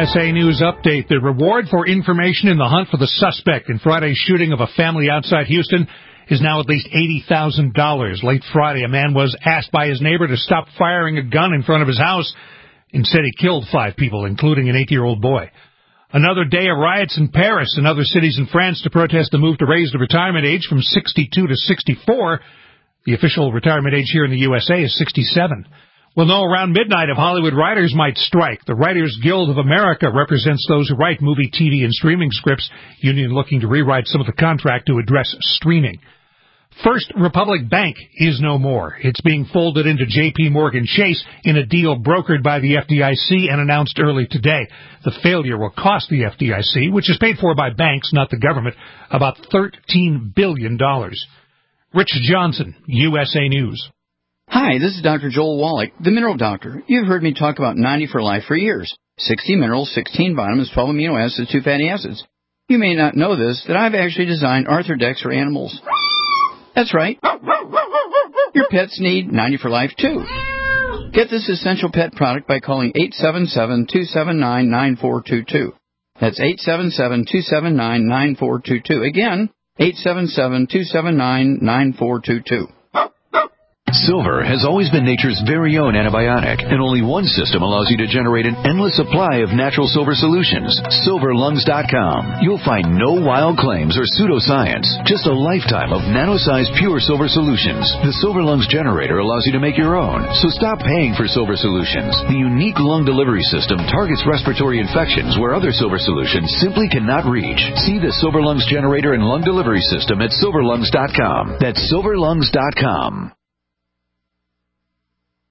USA News Update. The reward for information in the hunt for the suspect in Friday's shooting of a family outside Houston is now at least $80,000. Late Friday, a man was asked by his neighbor to stop firing a gun in front of his house. Instead, he killed 5 people, including an 8-year-old boy. Another day of riots in Paris and other cities in France to protest the move to raise the retirement age from 62 to 64. The official retirement age here in the USA is 67. We'll know around midnight if Hollywood writers might strike. The Writers Guild of America represents those who write movie, TV, and streaming scripts. Union looking to rewrite some of the contract to address streaming. First Republic Bank is no more. It's being folded into J.P. Morgan Chase in a deal brokered by the FDIC and announced early today. The failure will cost the FDIC, which is paid for by banks, not the government, about $13 billion. Rich Johnson, USA News. Hi, this is Dr. Joel Wallach, the Mineral Doctor. You've heard me talk about 90 for Life for years. 60 minerals, 16 vitamins, 12 amino acids, 2 fatty acids. You may not know this, that I've actually designed Arthrodex for animals. That's right. Your pets need 90 for Life, too. Get this essential pet product by calling 877-279-9422. That's 877-279-9422. Again, 877-279-9422. Silver has always been nature's very own antibiotic, and only one system allows you to generate an endless supply of natural silver solutions. SilverLungs.com. You'll find no wild claims or pseudoscience, just a lifetime of nano-sized pure silver solutions. The Silver Lungs generator allows you to make your own, so stop paying for silver solutions. The unique lung delivery system targets respiratory infections where other silver solutions simply cannot reach. See the Silver Lungs generator and lung delivery system at SilverLungs.com. That's SilverLungs.com.